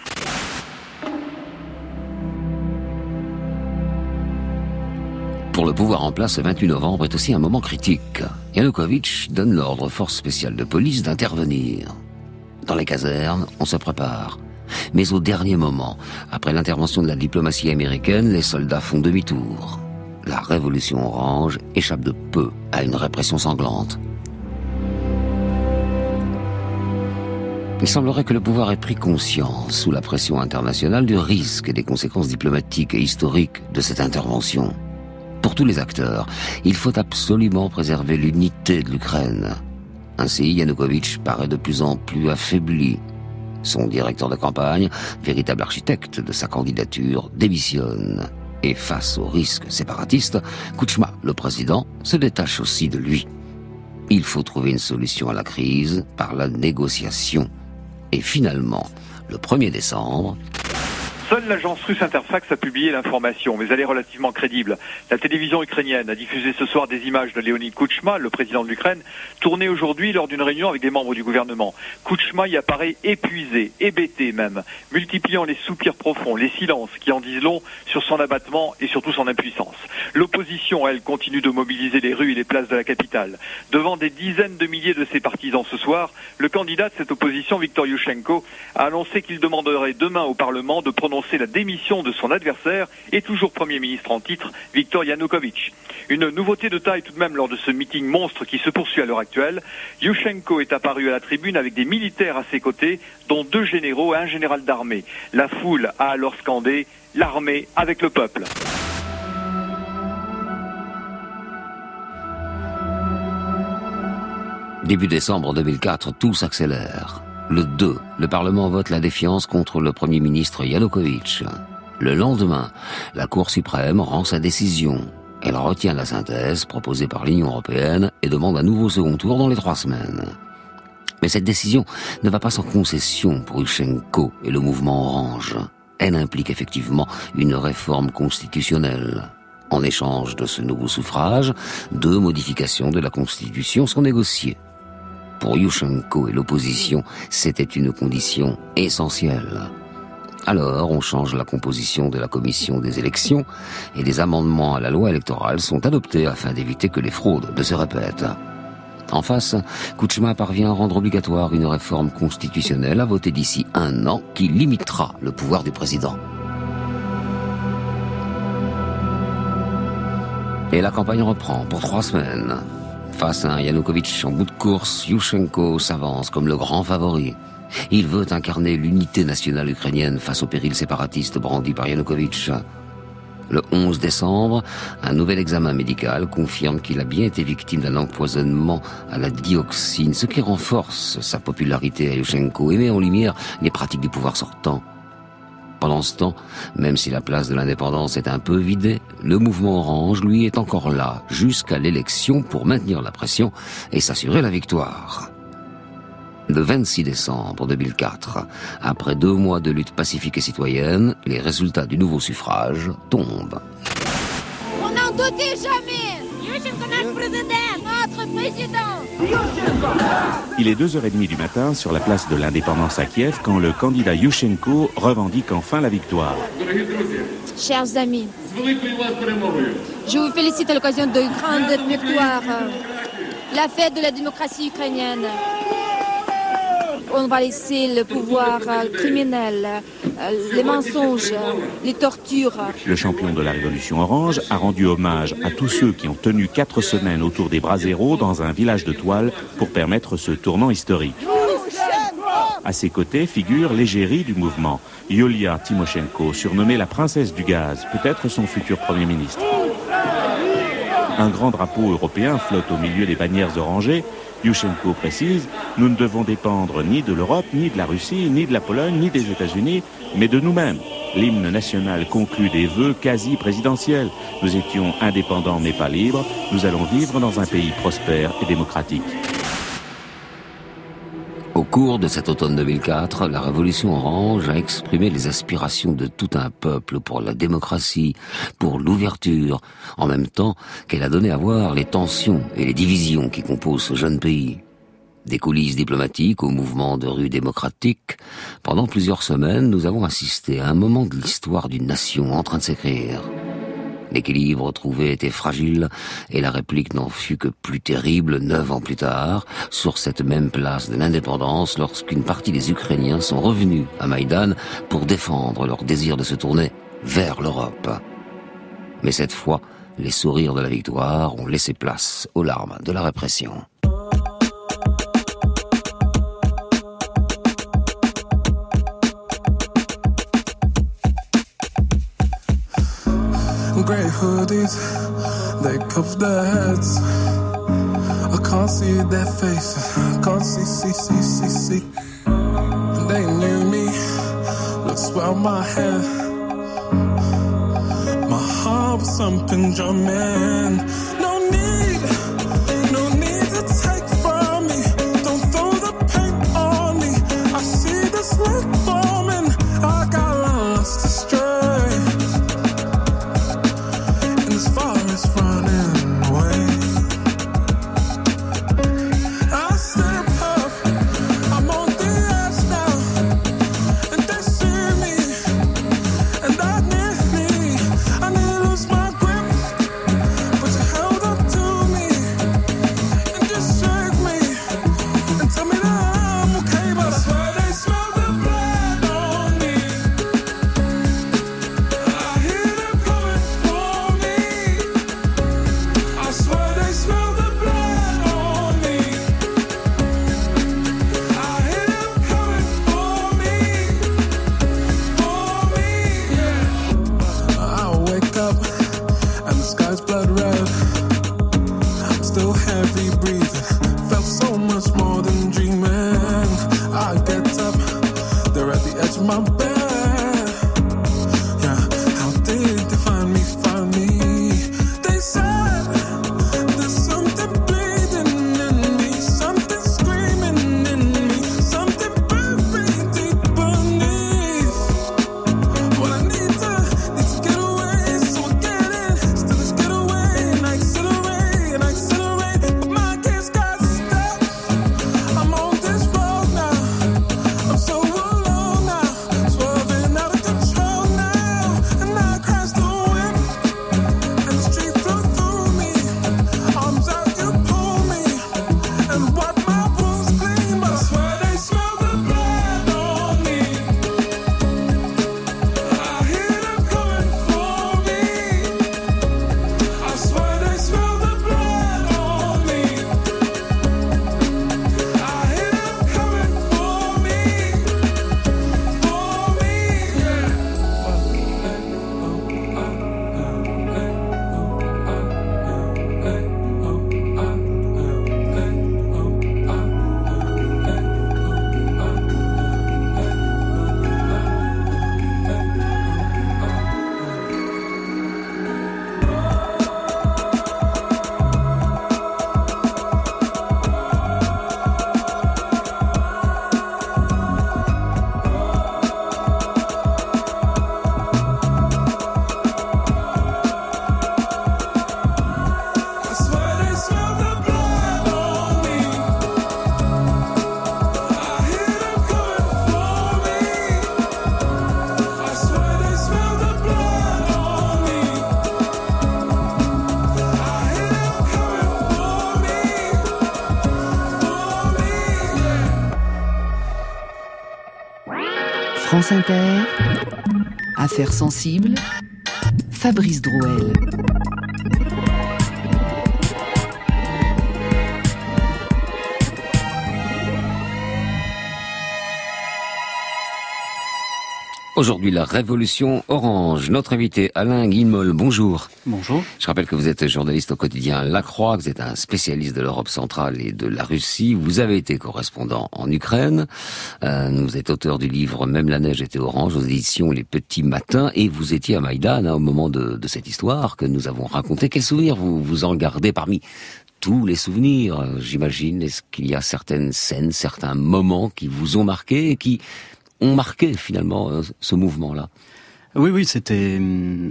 Pour le pouvoir en place, ce 28 novembre est aussi un moment critique. Yanukovych donne l'ordre aux forces spéciales de police d'intervenir. Dans les casernes, on se prépare. Mais au dernier moment, après l'intervention de la diplomatie américaine, les soldats font demi-tour. La révolution orange échappe de peu à une répression sanglante. Il semblerait que le pouvoir ait pris conscience, sous la pression internationale, du risque et des conséquences diplomatiques et historiques de cette intervention. Pour tous les acteurs, il faut absolument préserver l'unité de l'Ukraine. Ainsi, Yanukovych paraît de plus en plus affaibli. Son directeur de campagne, véritable architecte de sa candidature, démissionne. Et face aux risques séparatistes, Kouchma, le président, se détache aussi de lui. Il faut trouver une solution à la crise par la négociation. Et finalement, le 1er décembre... Seule l'agence russe Interfax a publié l'information, mais elle est relativement crédible. La télévision ukrainienne a diffusé ce soir des images de Leonid Kouchma, le président de l'Ukraine, tournées aujourd'hui lors d'une réunion avec des membres du gouvernement. Kouchma y apparaît épuisé, hébété même, multipliant les soupirs profonds, les silences qui en disent long sur son abattement et surtout son impuissance. L'opposition, elle, continue de mobiliser les rues et les places de la capitale. Devant des dizaines de milliers de ses partisans ce soir, le candidat de cette opposition, Viktor Yushchenko, a annoncé qu'il demanderait demain au Parlement de prononcer la démission de son adversaire et toujours Premier ministre en titre, Viktor Yanukovych. Une nouveauté de taille tout de même lors de ce meeting monstre qui se poursuit à l'heure actuelle. Yushchenko est apparu à la tribune avec des militaires à ses côtés, dont 2 généraux et un général d'armée. La foule a alors scandé « L'armée avec le peuple ». Début décembre 2004, tout s'accélère. Le 2, le Parlement vote la défiance contre le Premier ministre Yanukovych. Le lendemain, la Cour suprême rend sa décision. Elle retient la synthèse proposée par l'Union européenne et demande un nouveau second tour dans les 3 semaines. Mais cette décision ne va pas sans concession pour Yushchenko et le mouvement orange. Elle implique effectivement une réforme constitutionnelle. En échange de ce nouveau suffrage, 2 modifications de la Constitution sont négociées. Pour Yushchenko et l'opposition, c'était une condition essentielle. Alors, on change la composition de la commission des élections et des amendements à la loi électorale sont adoptés afin d'éviter que les fraudes ne se répètent. En face, Kouchma parvient à rendre obligatoire une réforme constitutionnelle à voter d'ici 1 an qui limitera le pouvoir du président. Et la campagne reprend pour 3 semaines. Face à un Yanukovych en bout de course, Yushchenko s'avance comme le grand favori. Il veut incarner l'unité nationale ukrainienne face au péril séparatiste brandi par Yanukovych. Le 11 décembre, un nouvel examen médical confirme qu'il a bien été victime d'un empoisonnement à la dioxine, ce qui renforce sa popularité à Yushchenko et met en lumière les pratiques du pouvoir sortant. Pendant ce temps, même si la place de l'Indépendance est un peu vidée, le mouvement orange, lui, est encore là jusqu'à l'élection pour maintenir la pression et s'assurer la victoire. Le 26 décembre 2004, après 2 mois de lutte pacifique et citoyenne, les résultats du nouveau suffrage tombent. On n'en doutait jamais. Notre président. Il est 2h30 du matin sur la place de l'Indépendance à Kiev quand le candidat Yushchenko revendique enfin la victoire. Chers amis, je vous félicite à l'occasion de grande victoire, la fête de la démocratie ukrainienne. On va laisser le pouvoir criminel, les mensonges, les tortures. Le champion de la Révolution orange a rendu hommage à tous ceux qui ont tenu 4 semaines autour des braseros dans un village de toile pour permettre ce tournant historique. À ses côtés figure l'égérie du mouvement, Yulia Tymoshenko, surnommée la princesse du gaz, peut-être son futur Premier ministre. Un grand drapeau européen flotte au milieu des bannières orangées. Yushchenko précise, nous ne devons dépendre ni de l'Europe, ni de la Russie, ni de la Pologne, ni des États-Unis, mais de nous-mêmes. L'hymne national conclut des vœux quasi présidentiels. Nous étions indépendants mais pas libres. Nous allons vivre dans un pays prospère et démocratique. Au cours de cet automne 2004, la Révolution orange a exprimé les aspirations de tout un peuple pour la démocratie, pour l'ouverture, en même temps qu'elle a donné à voir les tensions et les divisions qui composent ce jeune pays. Des coulisses diplomatiques au mouvement de rue démocratique, pendant plusieurs semaines, nous avons assisté à un moment de l'histoire d'une nation en train de s'écrire. L'équilibre trouvé était fragile et la réplique n'en fut que plus terrible 9 ans plus tard, sur cette même place de l'indépendance, lorsqu'une partie des Ukrainiens sont revenus à Maïdan pour défendre leur désir de se tourner vers l'Europe. Mais cette fois, les sourires de la victoire ont laissé place aux larmes de la répression. Grey hoodies, they cover their heads. I can't see their faces, I can't see. And they knew me, would swell my hair. My heart was thumping, drumming. No need to take from me. Don't throw the paint on me. I see the smoke forming. I got lost to stray. As far as running away, I step up, I'm on the edge now, and they see me, and I need to lose my grip, but you held up to me, and you shook me, and tell me that I'm okay, but I swear they smell the blood on me. I hear them coming for me. I swear they smell the blood on me. I hear them coming for me, yeah. I wake up and the sky's blood red. I'm still heavy breathing, felt so much more than dreaming. I get up, they're at the edge of my bed. Yeah, how did they find me? They said there's something bleeding in me, something screaming in me, something buried deep beneath. Well, I need to get away, so I get in. Still let's get away, and I accelerate, but my gears got stuck. I'm on this road now, I'm so alone now. Swear France Inter, Affaires sensibles, Fabrice Drouel. Aujourd'hui, la révolution orange. Notre invité, Alain Guillemol, bonjour. Bonjour. Je rappelle que vous êtes journaliste au quotidien La Croix, que vous êtes un spécialiste de l'Europe centrale et de la Russie. Vous avez été correspondant en Ukraine. Vous êtes auteur du livre Même la neige était orange aux éditions Les Petits Matins. Et vous étiez à Maïdan au moment de cette histoire que nous avons racontée. Quels souvenirs vous en gardez parmi tous les souvenirs, j'imagine? Est-ce qu'il y a certaines scènes, certains moments qui vous ont marqué et qui ont marqué finalement ce mouvement-là? Oui, c'était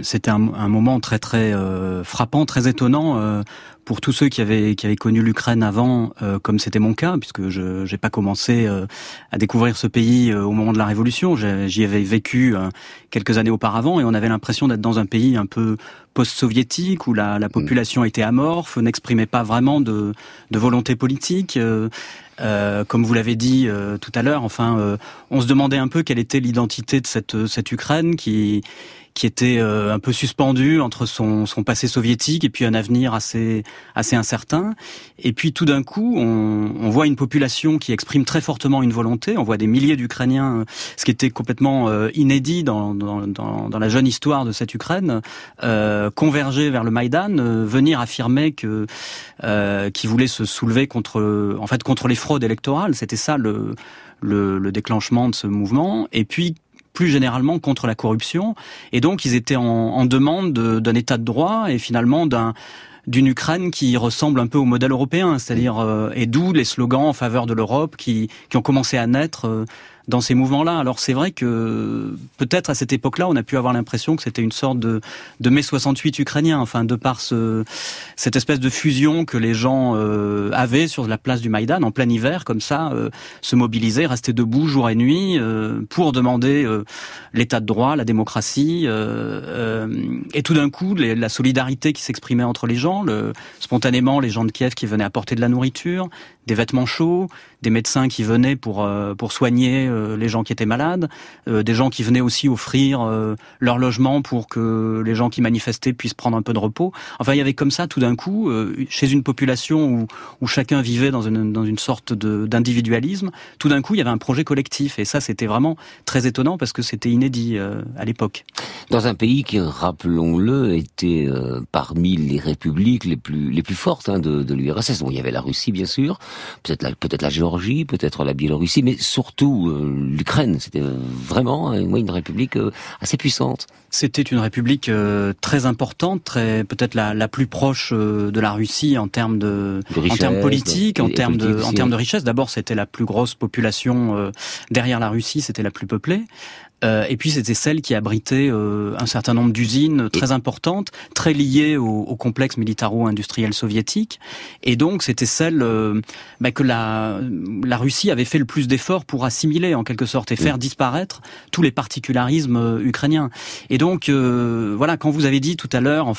un moment très frappant, très étonnant pour tous ceux qui avaient connu l'Ukraine avant, comme c'était mon cas, puisque j'ai pas commencé à découvrir ce pays au moment de la Révolution. J'y avais vécu quelques années auparavant, et on avait l'impression d'être dans un pays un peu post-soviétique où la population était amorphe, n'exprimait pas vraiment de volonté politique. Comme vous l'avez dit tout à l'heure, on se demandait un peu quelle était l'identité de cette Ukraine qui était un peu suspendue entre son passé soviétique et puis un avenir assez incertain. Et puis tout d'un coup, on voit une population qui exprime très fortement une volonté. On voit des milliers d'Ukrainiens, ce qui était complètement inédit dans la jeune histoire de cette Ukraine, converger vers le Maïdan, venir affirmer qu'ils voulaient se soulever contre les fraudes électorales. C'était ça le déclenchement de ce mouvement. Et puis plus généralement contre la corruption, et donc ils étaient en demande d'un état de droit et finalement d'une Ukraine qui ressemble un peu au modèle européen, c'est-à-dire et d'où les slogans en faveur de l'Europe qui ont commencé à naître dans ces mouvements-là. Alors c'est vrai que peut-être à cette époque-là, on a pu avoir l'impression que c'était une sorte de mai 68 ukrainien, de par cette espèce de fusion que les gens avaient sur la place du Maïdan en plein hiver, comme ça, se mobiliser, rester debout jour et nuit pour demander l'état de droit, la démocratie, et tout d'un coup la solidarité qui s'exprimait entre les gens, spontanément les gens de Kiev qui venaient apporter de la nourriture, des vêtements chauds, des médecins qui venaient pour soigner les gens qui étaient malades, des gens qui venaient aussi offrir leur logement pour que les gens qui manifestaient puissent prendre un peu de repos. Il y avait comme ça tout d'un coup, chez une population où chacun vivait dans une sorte d'individualisme, tout d'un coup il y avait un projet collectif, et ça c'était vraiment très étonnant parce que c'était inédit à l'époque. Dans un pays qui, rappelons-le, était parmi les républiques les plus fortes de l'URSS. Bon, il y avait la Russie bien sûr, peut-être la Géorgie, peut-être la Biélorussie, mais surtout l'Ukraine. C'était vraiment une république assez puissante. C'était une république très importante, peut-être la plus proche de la Russie en termes politiques, en termes de richesse. D'abord, c'était la plus grosse population derrière la Russie, c'était la plus peuplée. Et puis c'était celle qui abritait un certain nombre d'usines très importantes, très liées au complexe militaro-industriel soviétique. Et donc c'était celle que la Russie avait fait le plus d'efforts pour assimiler en quelque sorte et faire disparaître tous les particularismes ukrainiens. Et donc quand vous avez dit tout à l'heure,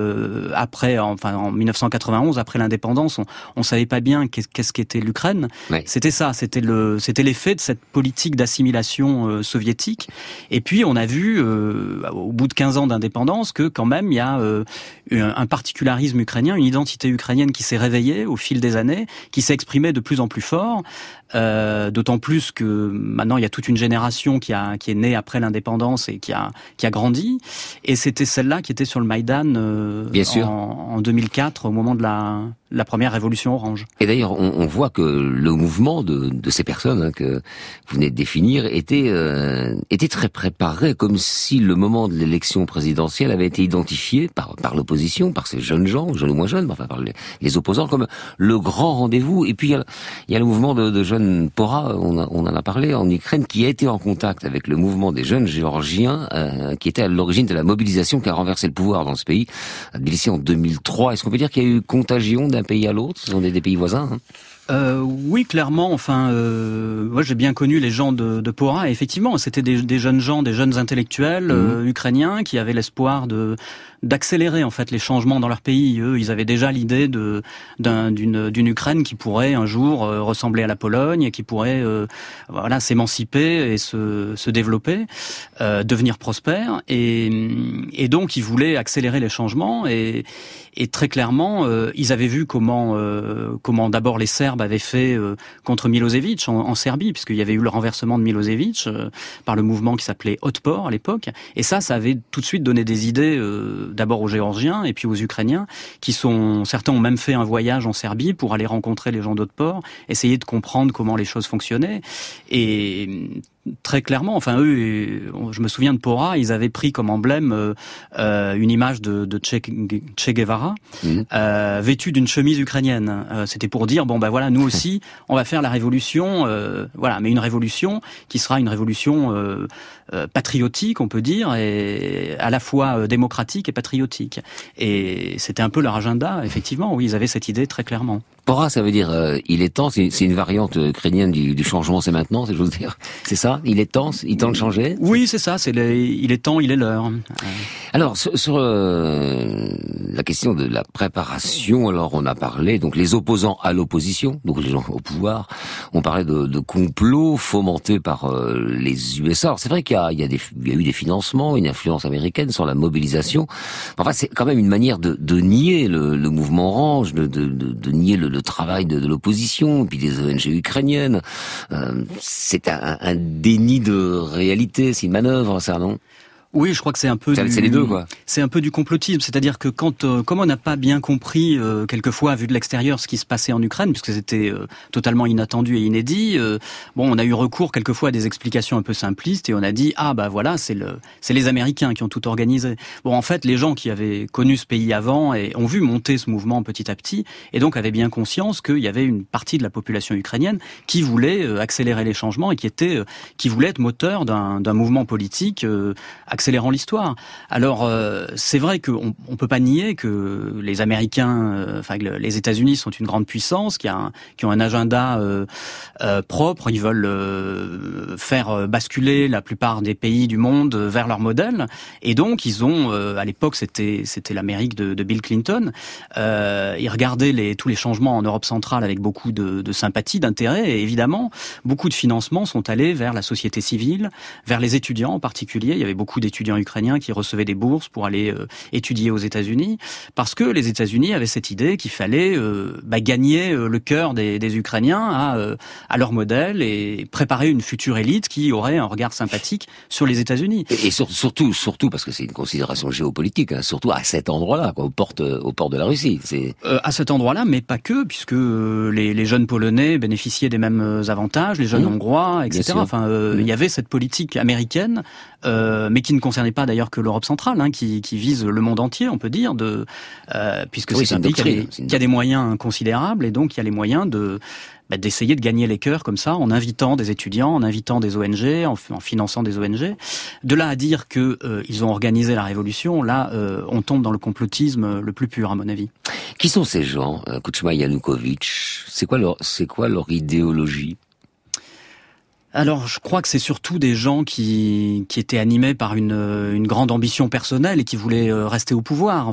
en 1991, après l'indépendance, on savait pas bien qu'est-ce qu'était l'Ukraine. Ouais. C'était ça, c'était l'effet de cette politique d'assimilation soviétique. Et puis on a vu au bout de 15 ans d'indépendance que quand même il y a un particularisme ukrainien, une identité ukrainienne qui s'est réveillée au fil des années, qui s'est exprimée de plus en plus fort. D'autant plus que maintenant il y a toute une génération qui est née après l'indépendance et qui a grandi, et c'était celle-là qui était sur le Maïdan en 2004 au moment de la première révolution orange. Et d'ailleurs on voit que le mouvement de ces personnes que vous venez de définir était très préparé, comme si le moment de l'élection présidentielle avait été identifié par l'opposition, par ces jeunes gens, jeunes ou moins jeunes, par les opposants, comme le grand rendez-vous. Et puis il y a le mouvement de jeunes Pora, on en a parlé, en Ukraine, qui a été en contact avec le mouvement des jeunes géorgiens, qui était à l'origine de la mobilisation qui a renversé le pouvoir dans ce pays, à Tbilissi en 2003. Est-ce qu'on peut dire qu'il y a eu contagion d'un pays à l'autre? Ce sont des pays voisins, Oui, clairement. Enfin, moi j'ai bien connu les gens de Pora. Et effectivement, c'était des jeunes gens, des jeunes intellectuels ukrainiens qui avaient l'espoir d'accélérer en fait les changements dans leur pays. Eux, ils avaient déjà l'idée d'une Ukraine qui pourrait un jour ressembler à la Pologne, et qui pourrait s'émanciper et se développer, devenir prospère. Et donc ils voulaient accélérer les changements. Et très clairement, ils avaient vu comment d'abord les Serbes avaient fait contre Milosevic en Serbie, puisqu'il y avait eu le renversement de Milosevic par le mouvement qui s'appelait Otpor à l'époque. Et ça avait tout de suite donné des idées d'abord aux Géorgiens et puis aux Ukrainiens, certains ont même fait un voyage en Serbie pour aller rencontrer les gens d'Otpor, essayer de comprendre comment les choses fonctionnaient. Et très clairement, enfin eux, je me souviens de Pora, ils avaient pris comme emblème une image de Che Guevara, vêtu d'une chemise ukrainienne. C'était pour dire nous aussi, on va faire la révolution, mais une révolution qui sera une révolution patriotique, on peut dire, et à la fois démocratique et patriotique. Et c'était un peu leur agenda, effectivement. Oui, ils avaient cette idée très clairement. Pora, ça veut dire il est temps. C'est une variante ukrainienne du changement, c'est maintenant, c'est j'ose dire. C'est ça. Il est temps de changer. Oui, c'est ça. Il est temps, il est l'heure. Alors sur la question de la préparation, alors on a parlé donc les opposants à l'opposition, donc les gens au pouvoir. On parlait de complots fomentés par les USA. Alors c'est vrai qu'il y a eu des financements, une influence américaine sur la mobilisation. Enfin, c'est quand même une manière de nier le mouvement orange, de nier le travail de l'opposition, puis des ONG ukrainiennes. C'est un déni de réalité, c'est une manœuvre, ça, non ? Oui, je crois que c'est un peu c'est les deux, quoi. C'est un peu du complotisme, c'est-à-dire que comme on n'a pas bien compris quelquefois vu de l'extérieur ce qui se passait en Ukraine, puisque c'était totalement inattendu et inédit, on a eu recours quelquefois à des explications un peu simplistes et on a dit c'est les Américains qui ont tout organisé. Bon, en fait, les gens qui avaient connu ce pays avant et ont vu monter ce mouvement petit à petit et donc avaient bien conscience qu'il y avait une partie de la population ukrainienne qui voulait accélérer les changements et qui voulait être moteur d'un mouvement politique accélérant l'histoire. Alors, c'est vrai qu'on peut pas nier que les Américains, les États-Unis sont une grande puissance, qui ont un agenda propre. Ils veulent faire basculer la plupart des pays du monde vers leur modèle. Et donc, ils ont, à l'époque, c'était l'Amérique de Bill Clinton. Ils regardaient tous les changements en Europe centrale avec beaucoup de sympathie, d'intérêt. Et évidemment, beaucoup de financements sont allés vers la société civile, vers les étudiants en particulier. Il y avait beaucoup d'étudiants ukrainiens qui recevaient des bourses pour aller étudier aux États-Unis, parce que les États-Unis avaient cette idée qu'il fallait gagner le cœur des Ukrainiens à leur modèle et préparer une future élite qui aurait un regard sympathique sur les États-Unis. Et surtout parce que c'est une considération géopolitique, surtout à cet endroit-là, aux portes de la Russie. À cet endroit-là, mais pas que, puisque les jeunes Polonais bénéficiaient des mêmes avantages, les jeunes Hongrois, etc. Il y avait cette politique américaine, mais qui ne concernait pas d'ailleurs que l'Europe centrale, qui vise le monde entier, on peut dire, puisque c'est un pays qui a des moyens considérables, et donc il y a les moyens d'essayer de gagner les cœurs comme ça, en invitant des étudiants, en invitant des ONG, en finançant des ONG. De là à dire que ils ont organisé la révolution, là, on tombe dans le complotisme le plus pur, à mon avis. Qui sont ces gens, Kuchma, Yanukovych? C'est quoi leur idéologie? Alors, je crois que c'est surtout des gens qui étaient animés par une grande ambition personnelle et qui voulaient rester au pouvoir.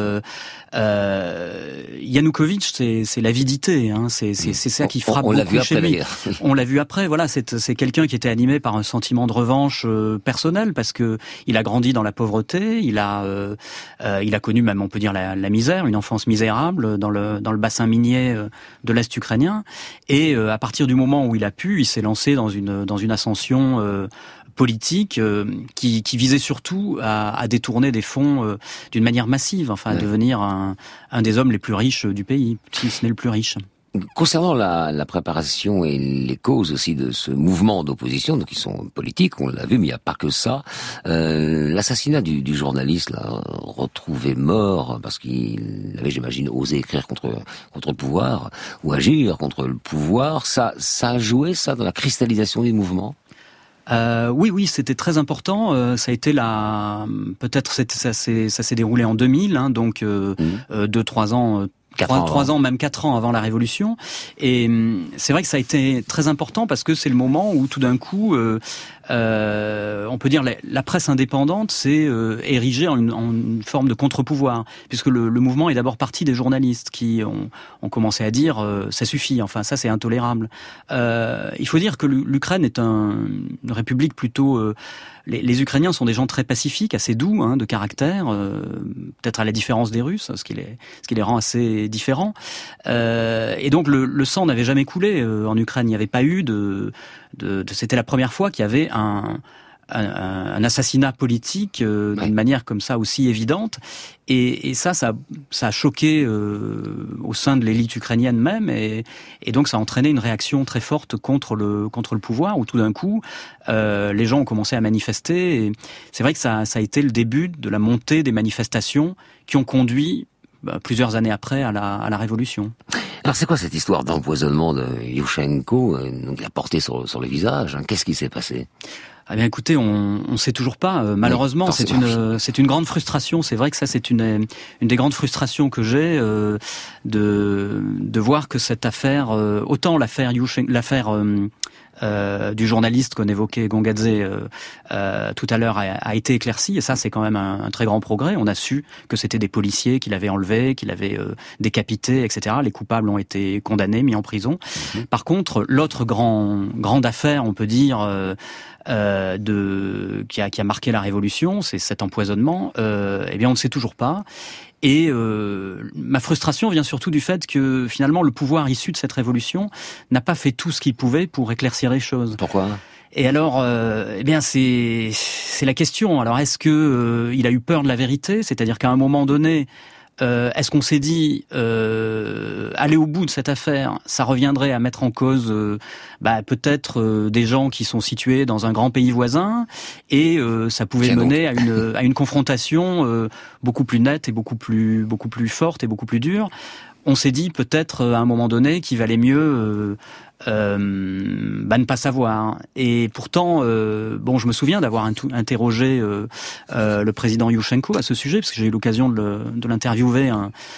Yanukovych, c'est l'avidité, c'est ça qui frappe beaucoup chez lui. On l'a vu après. Voilà, c'est quelqu'un qui était animé par un sentiment de revanche personnel, parce que il a grandi dans la pauvreté, il a connu même, on peut dire, la misère, une enfance misérable dans le bassin minier de l'Est ukrainien. Et à partir du moment où il s'est lancé dans une ascension politique qui visait surtout à détourner des fonds d'une manière massive, à devenir un des hommes les plus riches du pays, si ce n'est le plus riche. Concernant la préparation et les causes aussi de ce mouvement d'opposition, donc qui sont politiques, on l'a vu, mais il n'y a pas que ça. L'assassinat du journaliste là, retrouvé mort parce qu'il avait, j'imagine, osé écrire contre le pouvoir ou agir contre le pouvoir, ça a joué ça dans la cristallisation des mouvements. Oui, c'était très important. Ça a été ça s'est déroulé en 2000, donc 2-3 ans 3 ans, même 4 ans avant la Révolution. Et c'est vrai que ça a été très important parce que c'est le moment où tout d'un coup, on peut dire la presse indépendante s'est érigée en une forme de contre-pouvoir, puisque le mouvement est d'abord parti des journalistes qui ont commencé à dire ça suffit, enfin ça c'est intolérable. Il faut dire que l'Ukraine est une république plutôt... Les Ukrainiens sont des gens très pacifiques, assez doux, de caractère, peut-être à la différence des Russes, ce qui les rend assez différents. Et donc le sang n'avait jamais coulé en Ukraine. Il n'y avait pas eu c'était la première fois qu'il y avait un assassinat politique d'une manière comme ça aussi évidente. Et ça a choqué au sein de l'élite ukrainienne même, et donc ça a entraîné une réaction très forte contre le pouvoir, où tout d'un coup les gens ont commencé à manifester. Et c'est vrai que ça a été le début de la montée des manifestations qui ont conduit plusieurs années après à la révolution. Alors c'est quoi cette histoire d'empoisonnement de Yushchenko, donc la portée sur le visage, Qu'est-ce qui s'est passé? Eh bien, écoutez, on sait toujours pas. Malheureusement, c'est une grande frustration. C'est vrai que ça, c'est une des grandes frustrations que j'ai de voir que cette affaire, autant l'affaire du journaliste qu'on évoquait, Gongadze, tout à l'heure, a été éclaircie, et ça c'est quand même un très grand progrès. On a su que c'était des policiers qui l'avaient enlevé, qui l'avaient décapité, etc. Les coupables ont été condamnés, mis en prison. Par contre, l'autre grande affaire, on peut dire, qui a marqué la Révolution, c'est cet empoisonnement. Eh bien, on ne sait toujours pas. Et ma frustration vient surtout du fait que finalement le pouvoir issu de cette révolution n'a pas fait tout ce qu'il pouvait pour éclaircir les choses. Pourquoi ? Et alors, eh bien, c'est la question. Alors, est-ce que il a eu peur de la vérité ? C'est-à-dire qu'à un moment donné, est-ce qu'on s'est dit aller au bout de cette affaire, ça reviendrait à mettre en cause peut-être des gens qui sont situés dans un grand pays voisin, et ça pouvait mener à une confrontation beaucoup plus nette et beaucoup plus forte et beaucoup plus dure. On s'est dit peut-être à un moment donné qu'il valait mieux ne pas savoir. Et pourtant, je me souviens d'avoir interrogé le président Yushchenko à ce sujet, parce que j'ai eu l'occasion de l'interviewer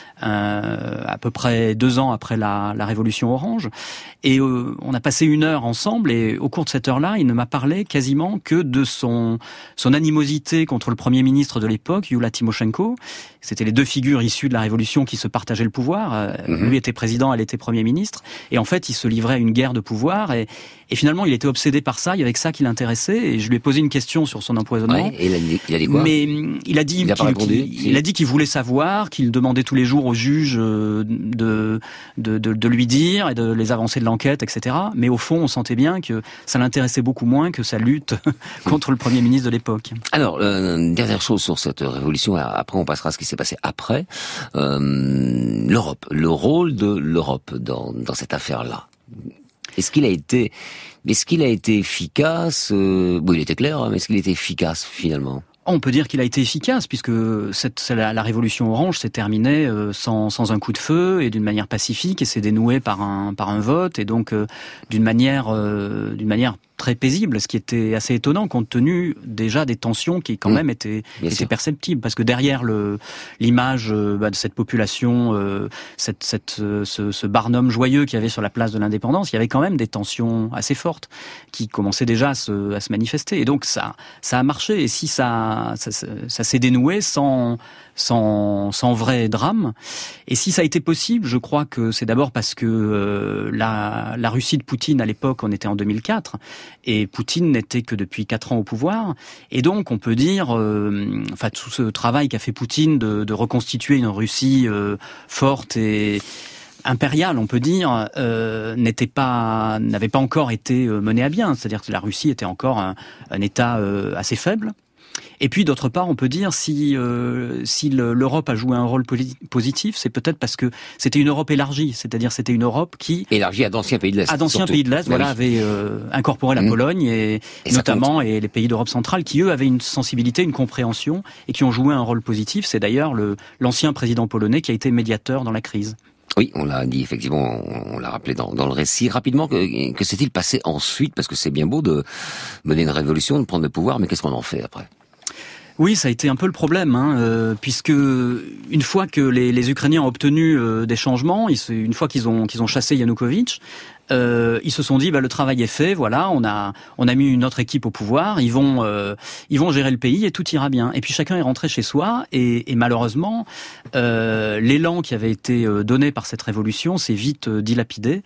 à peu près 2 ans après la révolution orange. Et on a passé 1 heure ensemble, et au cours de cette heure-là, il ne m'a parlé quasiment que de son animosité contre le premier ministre de l'époque, Yulia Tymoshenko. C'était les 2 figures issues de la révolution qui se partageaient le pouvoir. Lui était président, elle était premier ministre. Et en fait, il se livrait à une guerre de pouvoir, et finalement il était obsédé par ça, il y avait que ça qui l'intéressait, et je lui ai posé une question sur son empoisonnement. Ouais, et il a dit quoi ? Mais il a dit qu'il voulait savoir, qu'il demandait tous les jours aux juges de lui dire et de les avancées de l'enquête, etc. Mais au fond, on sentait bien que ça l'intéressait beaucoup moins que sa lutte contre le Premier ministre de l'époque. Alors, dernière chose sur cette révolution, après on passera à ce qui s'est passé après. L'Europe, le rôle de l'Europe dans cette affaire-là. Est-ce qu'il a été efficace? Il était clair, mais est-ce qu'il était efficace finalement? On peut dire qu'il a été efficace, puisque la révolution orange s'est terminée sans un coup de feu et d'une manière pacifique, et s'est dénouée par un vote, et donc d'une manière très paisible, ce qui était assez étonnant compte tenu déjà des tensions qui quand même étaient perceptibles, parce que derrière l'image de cette population, ce Barnum joyeux qu'il y avait sur la place de l'Indépendance, il y avait quand même des tensions assez fortes qui commençaient déjà à se manifester, et donc ça a marché. Et si ça s'est dénoué sans vrai drame, et si ça a été possible, je crois que c'est d'abord parce que la Russie de Poutine à l'époque, on était en 2004, et Poutine n'était que depuis 4 ans au pouvoir, et donc on peut dire, tout ce travail qu'a fait Poutine de reconstituer une Russie forte et impériale, on peut dire, n'avait pas encore été mené à bien. C'est-à-dire que la Russie était encore un État assez faible. Et puis d'autre part, on peut dire si l'Europe a joué un rôle positif, c'est peut-être parce que c'était une Europe élargie, c'est-à-dire c'était une Europe qui élargie à d'anciens pays de l'Est. Avait incorporé la Pologne et notamment et les pays d'Europe centrale qui eux avaient une sensibilité, une compréhension et qui ont joué un rôle positif. C'est d'ailleurs l'ancien président polonais qui a été médiateur dans la crise. Oui, on l'a dit, effectivement, on l'a rappelé dans le récit. Rapidement, que s'est-il passé ensuite? Parce que c'est bien beau de mener une révolution, de prendre le pouvoir, mais qu'est-ce qu'on en fait après? Oui, ça a été un peu le problème, puisque une fois que les Ukrainiens ont obtenu des changements, une fois qu'ils ont chassé Yanukovych, ils se sont dit le travail est fait, voilà, on a mis une autre équipe au pouvoir, ils vont gérer le pays et tout ira bien. Et puis chacun est rentré chez soi et malheureusement l'élan qui avait été donné par cette révolution s'est vite dilapidé.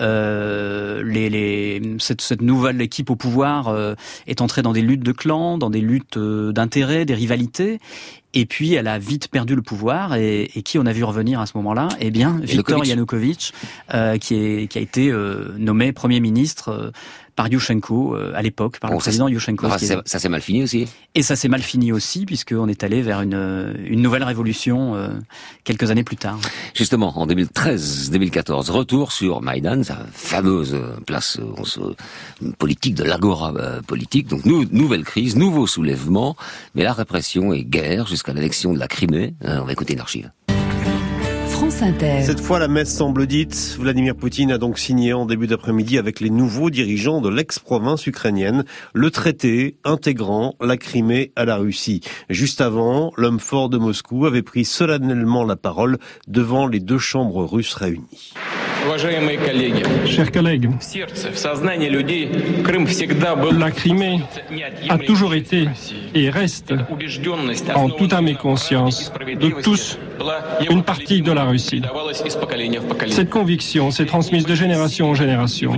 Cette nouvelle équipe au pouvoir est entrée dans des luttes de clans, dans des luttes d'intérêts, des rivalités. Et puis, elle a vite perdu le pouvoir. Et qui on a vu revenir à ce moment-là ? Eh bien, Viktor Yanukovych, qui a été nommé Premier ministre par Yushchenko à l'époque, par le président Yushchenko. Ça s'est mal fini aussi. Et ça s'est mal fini aussi, puisqu'on est allé vers une nouvelle révolution quelques années plus tard. Justement, en 2013-2014, retour sur Maïdan, sa fameuse place politique de l'agora politique. Donc nouvelle crise, nouveau soulèvement, mais la répression et guerre jusqu'à l'annexion de la Crimée. On va écouter une archive. France Inter. Cette fois, la messe semble dite. Vladimir Poutine a donc signé en début d'après-midi avec les nouveaux dirigeants de l'ex-province ukrainienne le traité intégrant la Crimée à la Russie. Juste avant, l'homme fort de Moscou avait pris solennellement la parole devant les deux chambres russes réunies. Chers collègues, la Crimée a toujours été et reste en toute âme et conscience de tous une partie de la Russie. Cette conviction s'est transmise de génération en génération.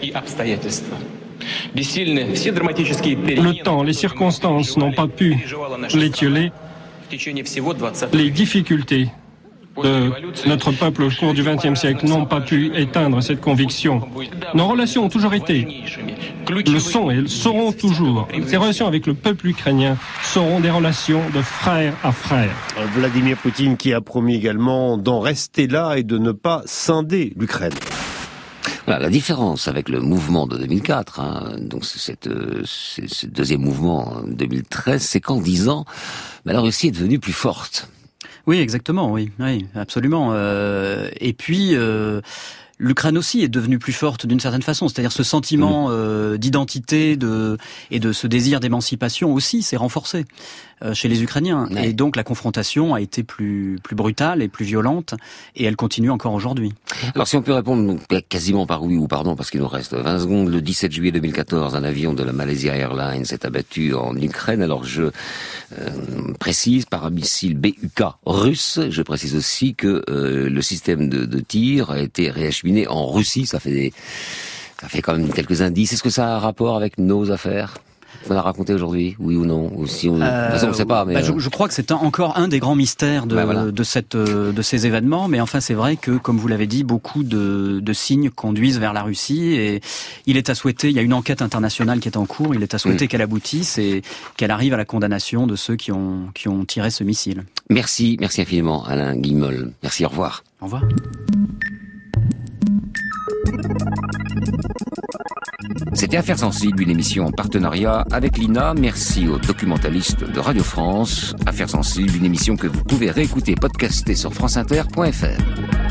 Le temps, les circonstances n'ont pas pu l'étioler. Les difficultés de notre peuple au cours du XXe siècle n'ont pas pu éteindre cette conviction. Nos relations ont toujours été, le sont et seront toujours. Ces relations avec le peuple ukrainien seront des relations de frère à frère. Vladimir Poutine qui a promis également d'en rester là et de ne pas scinder l'Ukraine. Voilà, la différence avec le mouvement de 2004, donc ce deuxième mouvement en 2013, c'est qu'en 10 ans, la Russie est devenue plus forte. Oui, exactement, oui, absolument. Et puis, l'Ukraine aussi est devenue plus forte d'une certaine façon. C'est-à-dire ce sentiment d'identité et de ce désir d'émancipation aussi s'est renforcé chez les Ukrainiens. Ouais. Et donc la confrontation a été plus brutale et plus violente, et elle continue encore aujourd'hui. Alors si on peut répondre quasiment par oui ou pardon, parce qu'il nous reste 20 secondes, le 17 juillet 2014, un avion de la Malaysia Airlines s'est abattu en Ukraine. Alors je précise, par un missile BUK russe. Je précise aussi que le système de tir a été réacheminé en Russie. Ça fait quand même quelques indices. Est-ce que ça a un rapport avec nos affaires ? On a raconté aujourd'hui, oui ou non, ou si on... de toute façon, on ne sait pas. Mais je crois que c'est encore un des grands mystères de ces événements. Mais enfin, c'est vrai que, comme vous l'avez dit, beaucoup de signes conduisent vers la Russie. Et il est à souhaiter, il y a une enquête internationale qui est en cours, il est à souhaiter qu'elle aboutisse et qu'elle arrive à la condamnation de ceux qui ont tiré ce missile. Merci infiniment, Alain Guillemol. Merci, au revoir. Au revoir. C'était Affaires sensibles, une émission en partenariat avec l'INA. Merci aux documentalistes de Radio France. Affaires sensibles, une émission que vous pouvez réécouter, podcaster sur franceinter.fr.